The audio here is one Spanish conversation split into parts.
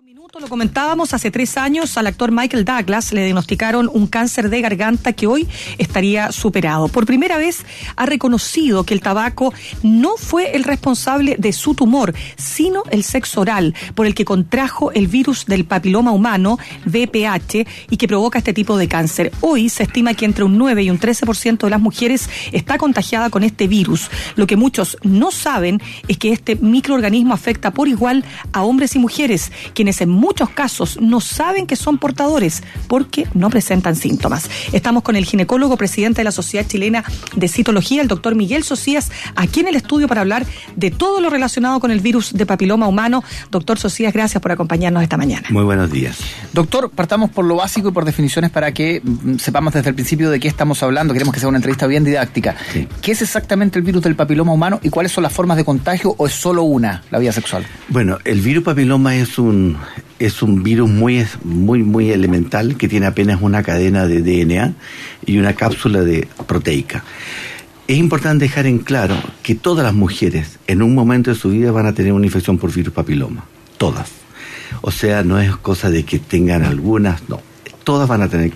Lo comentábamos, hace 3 años al actor Michael Douglas le diagnosticaron un cáncer de garganta que hoy estaría superado. Por primera vez ha reconocido que el tabaco no fue el responsable de su tumor, sino el sexo oral, por el que contrajo el virus del papiloma humano, VPH, y que provoca este tipo de cáncer. Hoy se estima que entre un 9 y un 13% de las mujeres está contagiada con este virus. Lo que muchos no saben es que este microorganismo afecta por igual a hombres y mujeres, quienes en muchos casos no saben que son portadores porque no presentan síntomas. Estamos con el ginecólogo presidente de la Sociedad Chilena de Citología, el doctor Miguel Socias, aquí en el estudio para hablar de todo lo relacionado con el virus de papiloma humano. Doctor Socias, gracias por acompañarnos esta mañana. Muy buenos días. Doctor, partamos por lo básico y por definiciones para que sepamos desde el principio de qué estamos hablando. Queremos que sea una entrevista bien didáctica. Sí. ¿Qué es exactamente el virus del papiloma humano y cuáles son las formas de contagio, o es solo una, la vía sexual? Bueno, el virus papiloma es un virus muy elemental que tiene apenas una cadena de DNA y una cápsula proteica. Es importante dejar en claro que todas las mujeres en un momento de su vida van a tener una infección por virus papiloma. Todas. O sea, no es cosa de que tengan algunas, no. Todas van a tener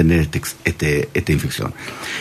esta infección.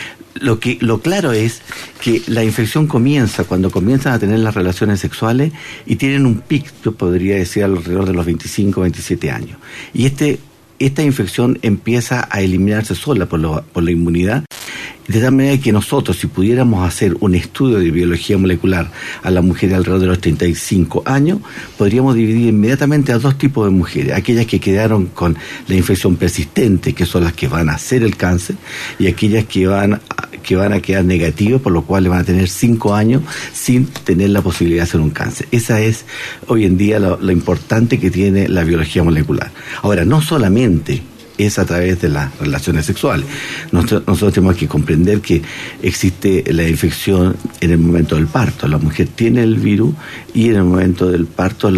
Lo claro es que la infección comienza cuando comienzan a tener las relaciones sexuales y tienen un pico, yo podría decir, alrededor de los 25, 27 años. Y esta infección empieza a eliminarse sola por la inmunidad, de tal manera que nosotros, si pudiéramos hacer un estudio de biología molecular a las mujeres alrededor de los 35 años, podríamos dividir inmediatamente a 2 tipos de mujeres: aquellas que quedaron con la infección persistente, que son las que van a hacer el cáncer, y aquellas que van a quedar negativas, por lo cual van a tener 5 años sin tener la posibilidad de hacer un cáncer. Esa es hoy en día lo importante que tiene la biología molecular. Ahora, no solamente es a través de las relaciones sexuales. Nosotros tenemos que comprender que existe la infección en el momento del parto. La mujer tiene el virus y en el momento del parto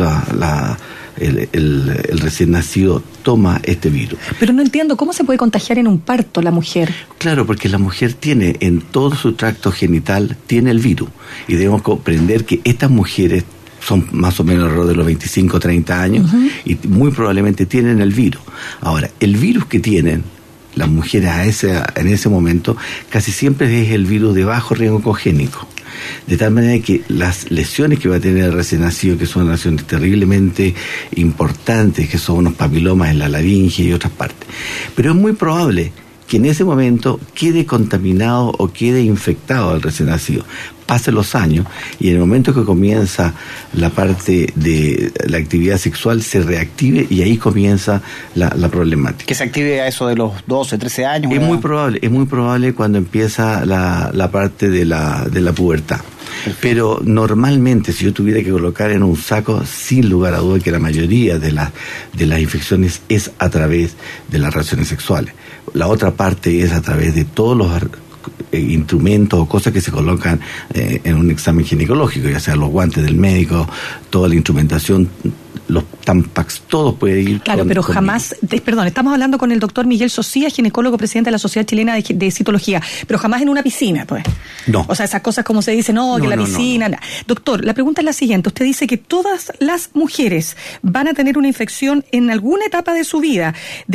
el recién nacido toma este virus. Pero no entiendo, ¿cómo se puede contagiar en un parto la mujer? Claro, porque la mujer tiene en todo su tracto genital, tiene el virus. Y debemos comprender que estas mujeres son más o menos alrededor de los 25, 30 años, y muy probablemente tienen el virus. Ahora, el virus que tienen las mujeres en ese momento casi siempre es el virus de bajo riesgo oncogénico. De tal manera que las lesiones que va a tener el recién nacido, que son lesiones terriblemente importantes, que son unos papilomas en la laringe y otras partes. Pero es muy probable que en ese momento quede contaminado o quede infectado el recién nacido. Pasen los años y en el momento que comienza la parte de la actividad sexual se reactive y ahí comienza la problemática. ¿Que se active a eso de los 12, 13 años? Es muy probable cuando empieza la parte de la pubertad. Perfecto. Pero normalmente, si yo tuviera que colocar en un saco, sin lugar a duda que la mayoría de las infecciones es a través de las relaciones sexuales. La otra parte es a través de todos los instrumentos o cosas que se colocan en un examen ginecológico, ya sea los guantes del médico, toda la instrumentación, los Tampax, todo puede ir. Claro, pero jamás, perdón, estamos hablando con el doctor Miguel Socias, ginecólogo presidente de la Sociedad Chilena de Citología, pero jamás en una piscina, pues. No. O sea, esas cosas como se dice, no, que la piscina. No. Doctor, la pregunta es la siguiente: usted dice que todas las mujeres van a tener una infección en alguna etapa de su vida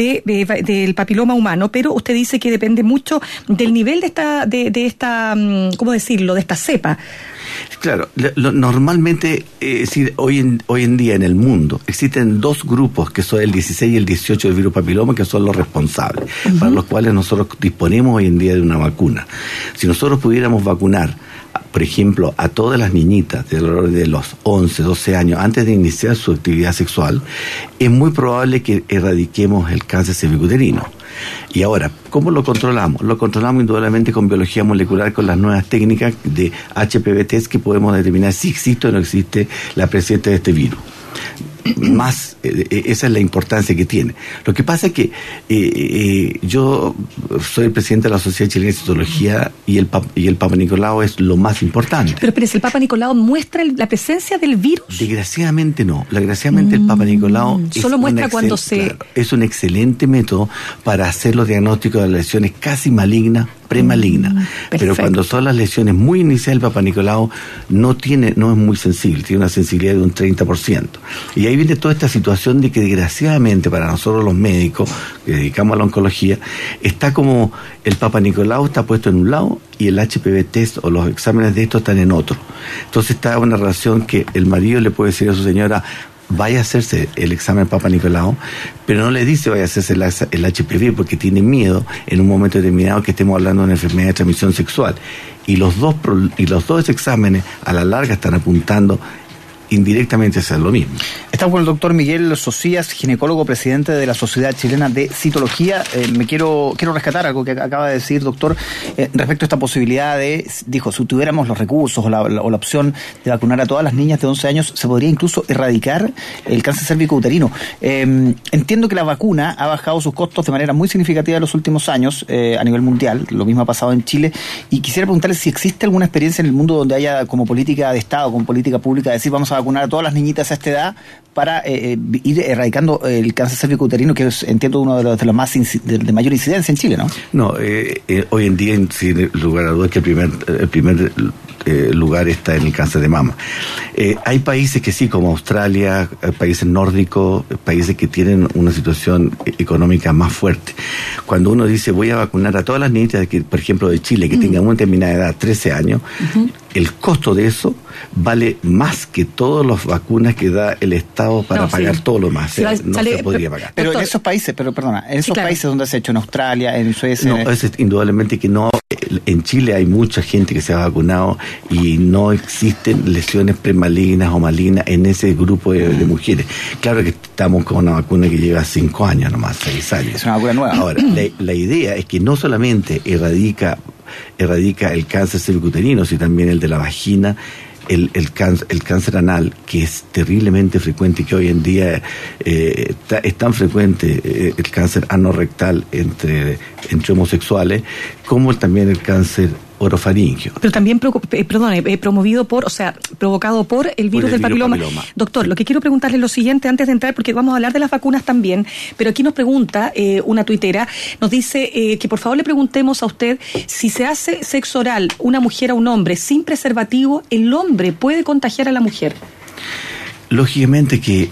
del papiloma humano, pero usted dice que depende mucho del nivel de esta, ¿cómo decirlo?, de esta cepa. Claro, normalmente, hoy en día en el mundo existen 2 grupos, que son el 16 y el 18 del virus papiloma, que son los responsables, para los cuales nosotros disponemos hoy en día de una vacuna. Si nosotros pudiéramos vacunar, por ejemplo, a todas las niñitas de los 11, 12 años antes de iniciar su actividad sexual, es muy probable que erradiquemos el cáncer cervicuterino. Y ahora, ¿cómo lo controlamos? Lo controlamos indudablemente con biología molecular, con las nuevas técnicas de HPV test, que podemos determinar si existe o no existe la presencia de este virus. Esa es la importancia que tiene. Lo que pasa es que yo soy el presidente de la Sociedad Chilena de Citología y el Papa Nicolau es lo más importante. Pero ¿el Papa Nicolau muestra la presencia del virus? Desgraciadamente no. Desgraciadamente el Papa Nicolau solo muestra cuando es un excelente método para hacer los diagnósticos de las lesiones casi malignas, premalignas. Pero cuando son las lesiones muy iniciales, el Papa Nicolau no es muy sensible, tiene una sensibilidad de un 30%. Y ahí ahí viene toda esta situación de que desgraciadamente para nosotros los médicos que dedicamos a la oncología, está como el Papa Nicolau está puesto en un lado y el HPV test o los exámenes de estos están en otro. Entonces está una relación que el marido le puede decir a su señora, vaya a hacerse el examen Papa Nicolau, pero no le dice vaya a hacerse el HPV porque tiene miedo en un momento determinado que estemos hablando de una enfermedad de transmisión sexual. Y los dos exámenes a la larga están apuntando indirectamente a hacer lo mismo. Estamos con el doctor Miguel Socias, ginecólogo, presidente de la Sociedad Chilena de Citología. Quiero rescatar algo que acaba de decir, doctor, respecto a esta posibilidad dijo, si tuviéramos los recursos o la opción de vacunar a todas las niñas de 11 años, se podría incluso erradicar el cáncer cérvico-uterino. Entiendo que la vacuna ha bajado sus costos de manera muy significativa en los últimos años a nivel mundial, lo mismo ha pasado en Chile, y quisiera preguntarle si existe alguna experiencia en el mundo donde haya como política de Estado, como política pública, decir vamos a vacunar a todas las niñitas a esta edad para ir erradicando el cáncer cérvico-uterino, que es, entiendo, uno de los más de mayor incidencia en Chile, ¿no? No, hoy en día, sin lugar a dudas, que el primer lugar está en el cáncer de mama. Hay países que sí, como Australia, países nórdicos, países que tienen una situación económica más fuerte. Cuando uno dice voy a vacunar a todas las niñas, por ejemplo, de Chile, que tengan una determinada edad, 13 años, el costo de eso vale más que todas las vacunas que da el Estado para pagar todo lo más. No se podría pagar. Pero en esos países, países donde se ha hecho, en Australia, en Suecia... No, es indudablemente que no. En Chile hay mucha gente que se ha vacunado y no existen lesiones premalignas o malignas en ese grupo de mujeres. Claro que estamos con una vacuna que lleva 5 años nomás, 6 años. Es una vacuna nueva. Ahora, la idea es que no solamente erradica el cáncer cervicuterino, sino también el de la vagina, el cáncer anal, que es terriblemente frecuente y que hoy en día es tan frecuente el cáncer anorrectal entre homosexuales, como también el cáncer orofaringio. Pero también, provocado por el virus del papiloma. Doctor, lo que quiero preguntarle es lo siguiente antes de entrar, porque vamos a hablar de las vacunas también, pero aquí nos pregunta una tuitera, nos dice que por favor le preguntemos a usted si se hace sexo oral una mujer a un hombre sin preservativo, ¿el hombre puede contagiar a la mujer? Lógicamente que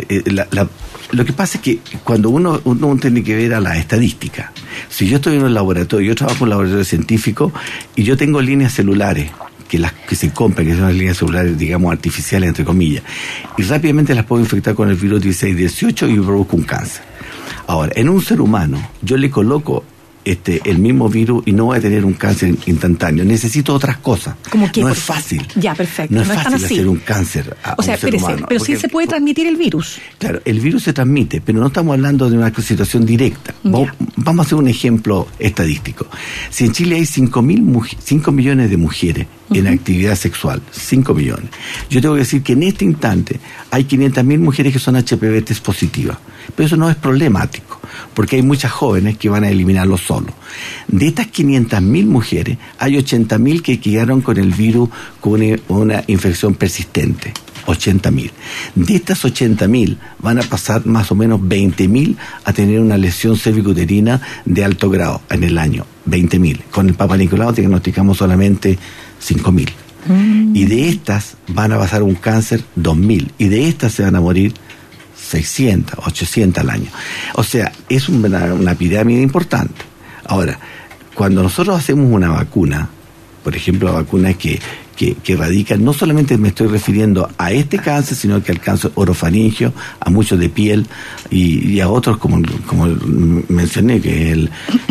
lo que pasa es que cuando uno tiene que ver a la estadística, si yo estoy en un laboratorio, yo trabajo en un laboratorio científico y yo tengo líneas celulares que se compran, que son las líneas celulares, digamos, artificiales, entre comillas, y rápidamente las puedo infectar con el virus 16-18 y produzco un cáncer. Ahora, en un ser humano, yo le coloco el mismo virus y no voy a tener un cáncer instantáneo. Necesito otras cosas. ¿Cómo qué? No es fácil. Ya, perfecto. No es fácil hacer un cáncer a un ser humano. Pero sí se puede transmitir el virus. Claro, el virus se transmite, pero no estamos hablando de una situación directa. Vamos a hacer un ejemplo estadístico. Si en Chile hay 5 millones de mujeres en actividad sexual, 5 millones. Yo tengo que decir que en este instante hay 500.000 mujeres que son HPV test positivas. Pero eso no es problemático, porque hay muchas jóvenes que van a eliminarlo solo. De estas 500.000 mujeres, hay 80.000 que quedaron con el virus con una infección persistente. 80.000. De estas 80.000 van a pasar más o menos 20.000 a tener una lesión cervicuterina de alto grado en el año. 20.000. Con el Papa Nicolau diagnosticamos solamente 5.000. Y de estas van a pasar un cáncer 2.000. Y de estas se van a morir 600, 800 al año. O sea, es una pirámide importante. Ahora, cuando nosotros hacemos una vacuna, por ejemplo, la vacuna que erradica, no solamente me estoy refiriendo a este cáncer, sino que al cáncer orofaringio, a muchos de piel y a otros, como mencioné, que es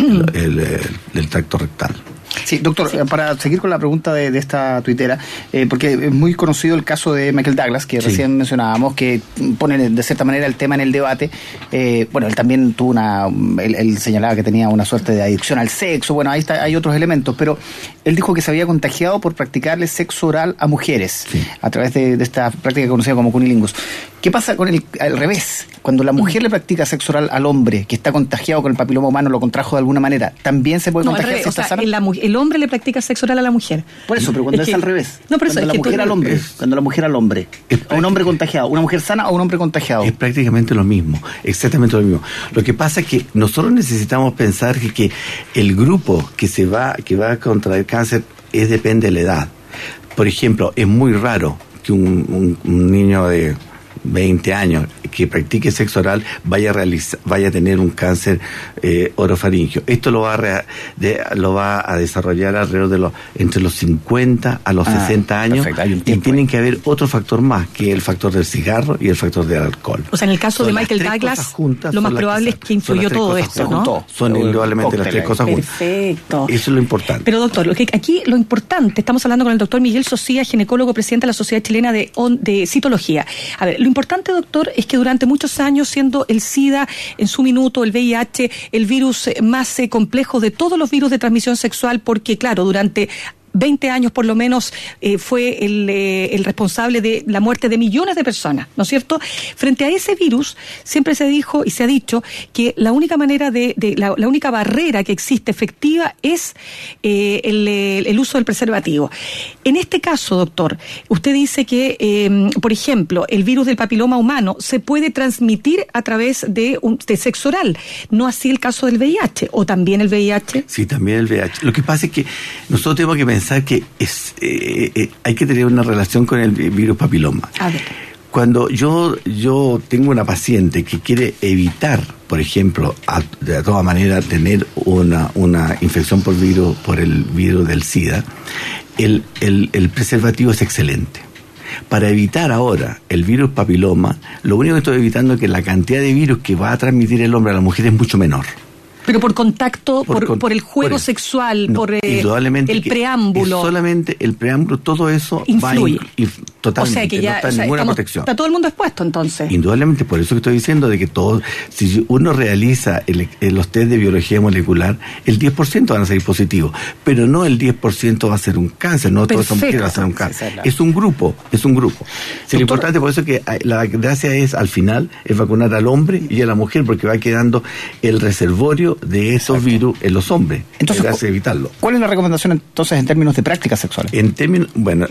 el tracto rectal. Sí, doctor, para seguir con la pregunta de esta tuitera, porque es muy conocido el caso de Michael Douglas, que recién mencionábamos, que pone de cierta manera el tema en el debate. Él también tuvo él señalaba que tenía una suerte de adicción al sexo, ahí está, hay otros elementos, pero él dijo que se había contagiado por practicarle sexo oral a mujeres, a través de esta práctica conocida como cunilingus. ¿Qué pasa con al revés? Cuando la mujer le practica sexo oral al hombre que está contagiado con el papiloma humano, lo contrajo de alguna manera, ¿también se puede contagiar? El hombre le practica sexo oral a la mujer. Por eso, pero cuando es al revés. No, pero cuando la mujer al hombre, a un hombre contagiado, una mujer sana o un hombre contagiado. Es prácticamente lo mismo, exactamente lo mismo. Lo que pasa es que nosotros necesitamos pensar que el grupo que va a contraer cáncer depende de la edad. Por ejemplo, es muy raro que un niño de 20 años que practique sexo oral vaya a tener un cáncer orofaringio. Esto lo va a desarrollar alrededor entre los 50 a los 60 años. Perfecto, y tienen que haber otro factor más, que es el factor del cigarro y el factor del alcohol. O sea, en el caso de Michael Douglas, lo más probable es que influyó todo esto, ¿no? Son indudablemente las tres cosas juntas. Perfecto. Eso es lo importante. Pero doctor, aquí lo importante, estamos hablando con el doctor Miguel Socía, ginecólogo, presidente de la Sociedad Chilena de Citología. A ver, lo importante, doctor, es que durante muchos años, siendo el SIDA en su minuto, el VIH, el virus más complejo de todos los virus de transmisión sexual, porque claro, durante 20 años por lo menos fue el responsable de la muerte de millones de personas, ¿no es cierto? Frente a ese virus siempre se dijo y se ha dicho que la única manera la única barrera que existe efectiva es el uso del preservativo. En este caso, doctor, usted dice que, por ejemplo, el virus del papiloma humano se puede transmitir a través de sexo oral, no así el caso del VIH, o también el VIH. Sí, también el VIH. Lo que pasa es que nosotros tenemos que pensar que hay que tener una relación con el virus papiloma. A ver. Cuando yo tengo una paciente que quiere evitar, por ejemplo, de todas maneras tener una infección por el virus del SIDA, el preservativo es excelente. Para evitar ahora el virus papiloma, lo único que estoy evitando es que la cantidad de virus que va a transmitir el hombre a la mujer es mucho menor. Pero por contacto, por el juego sexual, no, por el preámbulo. Solamente el preámbulo, todo eso influye. Totalmente, o sea que ya, no está ninguna protección. Está todo el mundo expuesto entonces. Indudablemente, por eso que estoy diciendo de que si uno realiza los test de biología molecular, el 10% van a salir positivos, pero no el 10% va a ser un cáncer, no todas esas mujeres van a ser un cáncer. Es un grupo. Lo importante, por eso que la gracia es, al final, es vacunar al hombre y a la mujer, porque va quedando el reservorio de esos virus en los hombres. Entonces, hace evitarlo. ¿Cuál es la recomendación entonces en términos de prácticas sexuales? En términos,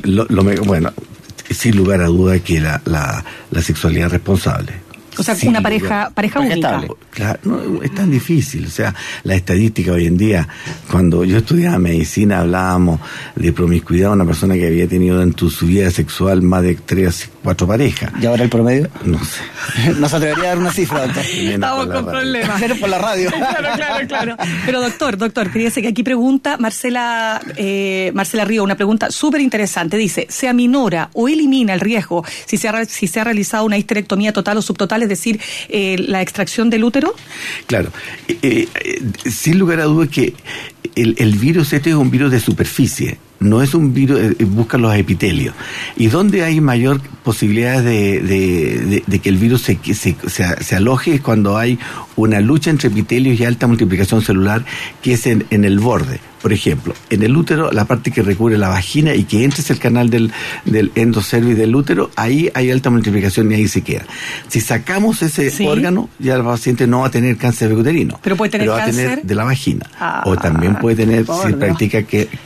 sin lugar a duda que la sexualidad responsable. O sea, una pareja única. Claro, no, es tan difícil. O sea, la estadística hoy en día, cuando yo estudiaba medicina, hablábamos de promiscuidad, una persona que había tenido en su vida sexual más de 3 o 4 parejas. ¿Y ahora el promedio? No sé. ¿No se atrevería a dar una cifra, doctor? Estamos con problemas. Pero por la radio. Claro. Pero doctor, fíjese que aquí pregunta Marcela Río, una pregunta súper interesante. Dice, ¿se aminora o elimina el riesgo si se ha realizado una histerectomía total o subtotal, es decir, la extracción del útero? Claro. Sin lugar a dudas que el virus este es un virus de superficie. No es un virus, busca los epitelios. Y donde hay mayor posibilidad de que el virus se aloje es cuando hay una lucha entre epitelios y alta multiplicación celular, que es en el borde. Por ejemplo, en el útero, la parte que recubre la vagina y que entra hacia el canal del endocervix del útero, ahí hay alta multiplicación y ahí se queda. Si sacamos ese órgano, ya el paciente no va a tener cáncer uterino. Pero puede tener cáncer. Va a tener de la vagina. O también puede tener, si practica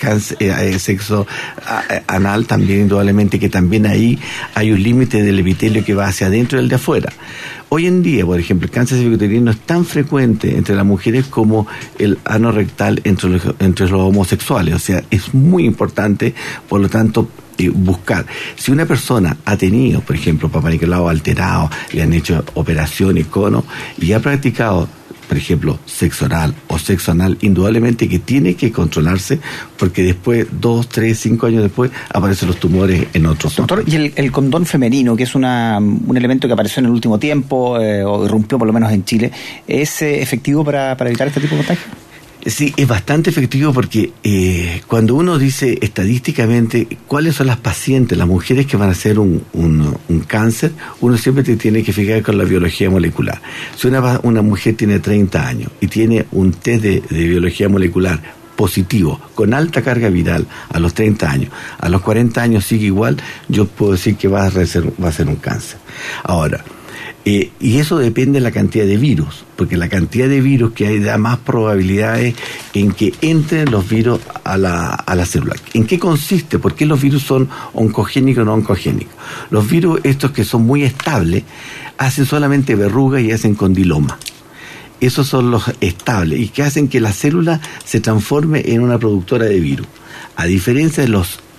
sexo anal, también indudablemente que también ahí hay un límite del epitelio que va hacia adentro y el de afuera. Hoy en día, por ejemplo, el cáncer cervicuterino es tan frecuente entre las mujeres como el ano rectal entre los homosexuales. O sea, es muy importante, por lo tanto, buscar. Si una persona ha tenido, por ejemplo, Papá Nicolau alterado, le han hecho operación y cono, y ha practicado, por ejemplo, sexo oral o sexo anal, indudablemente que tiene que controlarse, porque después, 2, 3, 5 años después, aparecen los tumores en otros. Doctor, ¿y el condón femenino, que es un elemento que apareció en el último tiempo, o irrumpió por lo menos en Chile, es efectivo para evitar este tipo de contagio? Sí, es bastante efectivo porque cuando uno dice estadísticamente cuáles son las pacientes, las mujeres que van a hacer un cáncer, uno siempre tiene que fijar con la biología molecular. Si una mujer tiene 30 años y tiene un test de biología molecular positivo, con alta carga viral a los 30 años, a los 40 años sigue igual, yo puedo decir que va a ser un cáncer. Ahora, y eso depende de la cantidad de virus, porque la cantidad de virus que hay da más probabilidades en que entren los virus a la célula. ¿En qué consiste? ¿Por qué los virus son oncogénicos o no oncogénicos? Los virus estos que son muy estables hacen solamente verrugas y hacen condiloma. Esos son los estables y que hacen que la célula se transforme en una productora de virus. A diferencia de los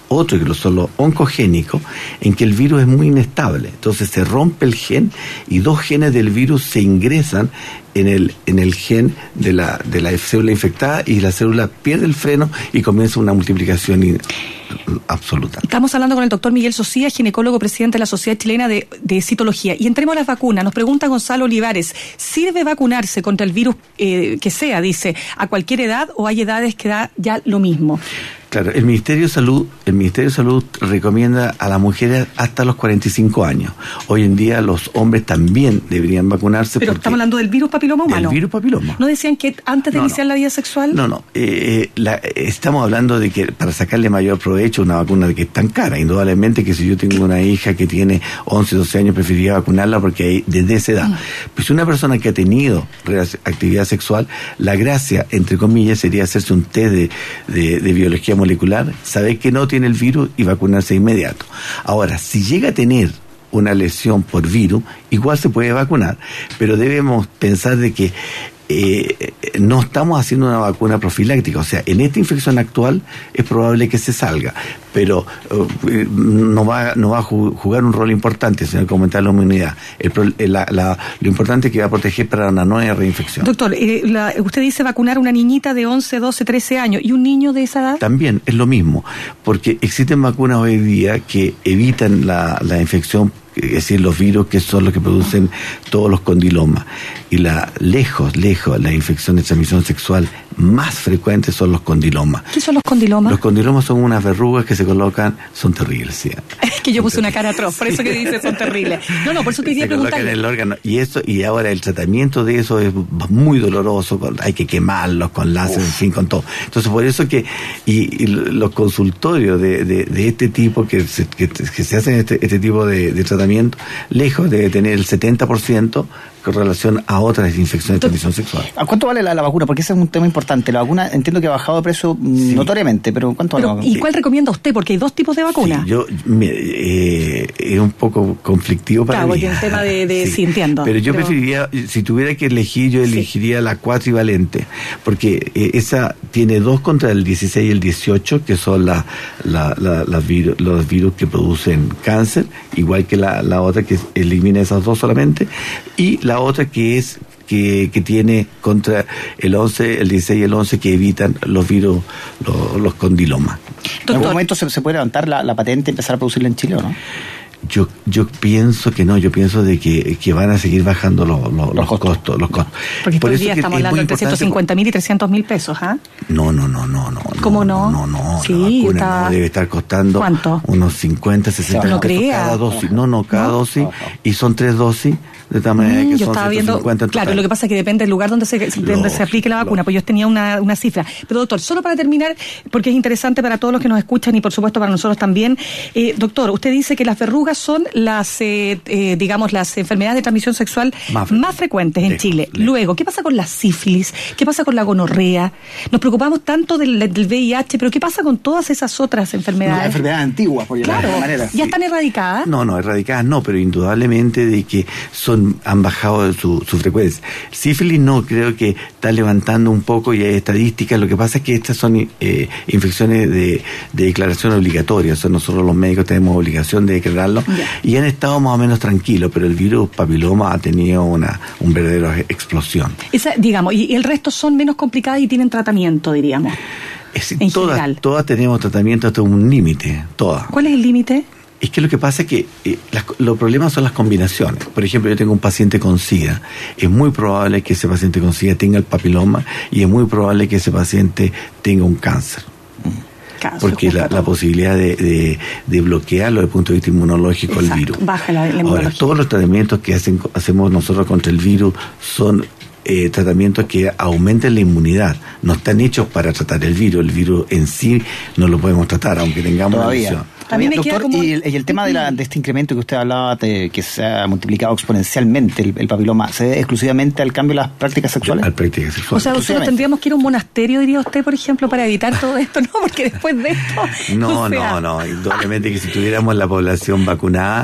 otro que son los oncogénicos, en que el virus es muy inestable. Entonces se rompe el gen y 2 genes del virus se ingresan en el gen de la célula infectada, y la célula pierde el freno y comienza una multiplicación absoluta. Estamos hablando con el doctor Miguel Socía, ginecólogo, presidente de la Sociedad Chilena de Citología. Y entremos a las vacunas. Nos pregunta Gonzalo Olivares, ¿sirve vacunarse contra el virus que sea, dice, a cualquier edad, o hay edades que da ya lo mismo? Claro, el Ministerio de Salud recomienda a las mujeres hasta los 45 años. Hoy en día los hombres también deberían vacunarse. Pero estamos hablando del virus papiloma humano. El virus papiloma. ¿No decían que antes de iniciar la vida sexual? No. Estamos hablando de que para sacarle mayor provecho una vacuna que es tan cara. Indudablemente que si yo tengo una hija que tiene 11, 12 años, preferiría vacunarla porque hay desde esa edad. Pues si una persona que ha tenido actividad sexual, la gracia, entre comillas, sería hacerse un test de biología molecular, saber que no tiene el virus y vacunarse de inmediato. Ahora, si llega a tener una lesión por virus, igual se puede vacunar, pero debemos pensar de que no estamos haciendo una vacuna profiláctica. O sea, en esta infección actual es probable que se salga, pero no va a jugar un rol importante, sino que aumentar la inmunidad. Lo importante es que va a proteger para una nueva reinfección. Doctor, usted dice vacunar a una niñita de 11, 12, 13 años, ¿y un niño de esa edad? También es lo mismo, porque existen vacunas hoy día que evitan la infección, es decir, los virus que son los que producen todos los condilomas. Y lejos, la infección de transmisión sexual más frecuente son los condilomas. ¿Qué son los condilomas? Los condilomas son unas verrugas que se colocan, son terribles, ¿sí? Es que yo puse una cara atroz, por eso que dice son terribles. No, por eso quería preguntarle. Se colocan en el órgano, y ahora el tratamiento de eso es muy doloroso, hay que quemarlos con láser, en fin, con todo. Entonces, por eso que y los consultorios de este tipo que se hacen este tipo de tratamiento, lejos de tener el 70% con relación a otras infecciones de transmisión sexual. ¿A cuánto vale la vacuna? Porque ese es un tema importante. La vacuna entiendo que ha bajado de precio notoriamente, pero ¿cuánto vale la vacuna? ¿Y cuál recomienda usted? Porque hay 2 tipos de vacunas. Sí, es un poco conflictivo para mí. Claro, porque es un tema de sí, entiendo. Pero yo preferiría, si tuviera que elegir, yo elegiría la cuatrivalente, porque esa tiene 2 contra el 16 y el 18, que son los virus que producen cáncer, igual que la otra que elimina esas 2 solamente, y la otra que tiene contra el 11, el 16 y el 11, que evitan los virus, los condilomas. ¿En algún momento se puede levantar la patente y empezar a producirla en Chile o no? Yo pienso que no, yo pienso de que van a seguir bajando los costos. Porque por hoy día estamos hablando de 350.000 y 300.000 pesos, ¿ah? No. ¿Cómo no? No, sí, la vacuna debe estar costando. ¿Cuánto? Unos 50, 60 no pesos crea. cada dosis. Cada dosis, y son 3 dosis. De tal manera que yo son estaba viendo, claro, lo que pasa es que depende del lugar donde se aplique la vacuna, pues yo tenía una cifra. Pero doctor, solo para terminar, porque es interesante para todos los que nos escuchan y por supuesto para nosotros también, doctor, usted dice que las verrugas son las enfermedades de transmisión sexual más frecuentes en Chile. Luego, ¿qué pasa con la sífilis? ¿Qué pasa con la gonorrea? Nos preocupamos tanto del VIH, pero ¿qué pasa con todas esas otras enfermedades? Las enfermedades antiguas, por llamarlo de alguna manera. ¿Ya están erradicadas? No, erradicadas no, pero indudablemente de que han bajado su frecuencia. Sífilis no, creo que está levantando un poco y hay estadísticas. Lo que pasa es que estas son infecciones de declaración obligatoria. O sea, nosotros los médicos tenemos obligación de declararlo. Y han estado más o menos tranquilos, pero el virus papiloma ha tenido un verdadero explosión. Y el resto son menos complicadas y tienen tratamiento, diríamos. Todas tenemos tratamiento hasta un límite, todas. ¿Cuál es el límite? Es que lo que pasa es que los problemas son las combinaciones. Por ejemplo, yo tengo un paciente con SIDA. Es muy probable que ese paciente con SIDA tenga el papiloma y es muy probable que ese paciente tenga un cáncer. Porque la posibilidad de bloquearlo desde el punto de vista inmunológico, el virus. Baja la inmunología. Ahora, todos los tratamientos que hacemos nosotros contra el virus son tratamientos que aumenten la inmunidad. No están hechos para tratar el virus. El virus en sí no lo podemos tratar, aunque tengamos una lesión. También, doctor, y el tema de este incremento que usted hablaba, que se ha multiplicado exponencialmente el papiloma, ¿se debe exclusivamente al cambio de las prácticas sexuales? Al prácticas sexuales. O sea, nosotros tendríamos que ir a un monasterio, diría usted, por ejemplo, para evitar todo esto, ¿no? Porque después de esto... No, indudablemente que si tuviéramos la población vacunada,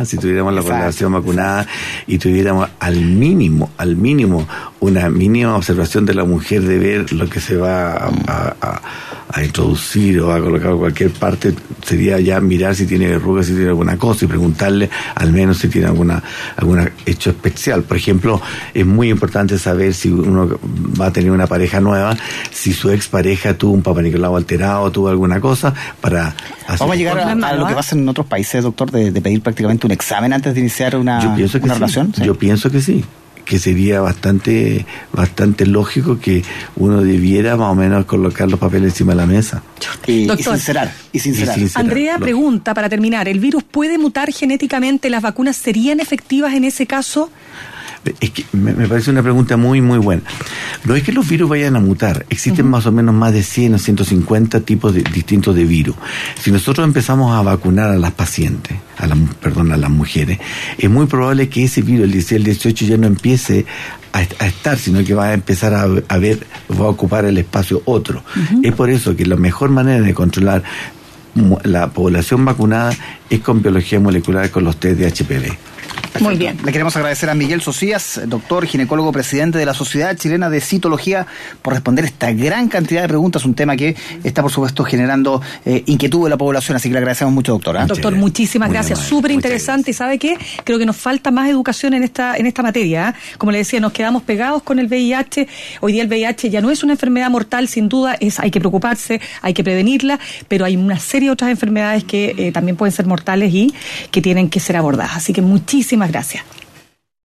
y tuviéramos al mínimo una mínima observación de la mujer de ver lo que se va a introducir o a colocar en cualquier parte sería ya mirar si tiene verrugas, si tiene alguna cosa y preguntarle al menos si tiene alguna hecho especial. Por ejemplo, es muy importante saber si uno va a tener una pareja nueva, si su expareja tuvo un Papa Nicolau alterado, tuvo alguna cosa para hacer. Vamos a llegar a lo que pasa en otros países, doctor, de pedir prácticamente un examen antes de iniciar una relación. ¿Sí? Yo pienso que sí, que sería bastante lógico que uno debiera más o menos colocar los papeles encima de la mesa. Y sincerar. Andrea pregunta, para terminar, ¿el virus puede mutar genéticamente? ¿Las vacunas serían efectivas en ese caso? Es que me parece una pregunta muy, muy buena. No es que los virus vayan a mutar, existen más o menos más de 100 o 150 tipos distintos de virus. Si nosotros empezamos a vacunar a las pacientes, a las mujeres, es muy probable que ese virus, el 16, el 18, ya no empiece a estar, sino que va a empezar a ocupar el espacio otro. Es por eso que la mejor manera de controlar la población vacunada es con biología molecular, con los test de HPV. Perfecto. Muy bien. Le queremos agradecer a Miguel Socias, doctor, ginecólogo, presidente de la Sociedad Chilena de Citología, por responder esta gran cantidad de preguntas, un tema que está, por supuesto, generando inquietud en la población, así que le agradecemos mucho, doctor. Doctor, muchísimas gracias, súper interesante. ¿Y sabe qué? Creo que nos falta más educación en esta materia. Como le decía, nos quedamos pegados con el VIH. Hoy día el VIH ya no es una enfermedad mortal, sin duda, hay que preocuparse, hay que prevenirla, pero hay una serie de otras enfermedades que también pueden ser mortales y que tienen que ser abordadas. Así que muchísimas gracias.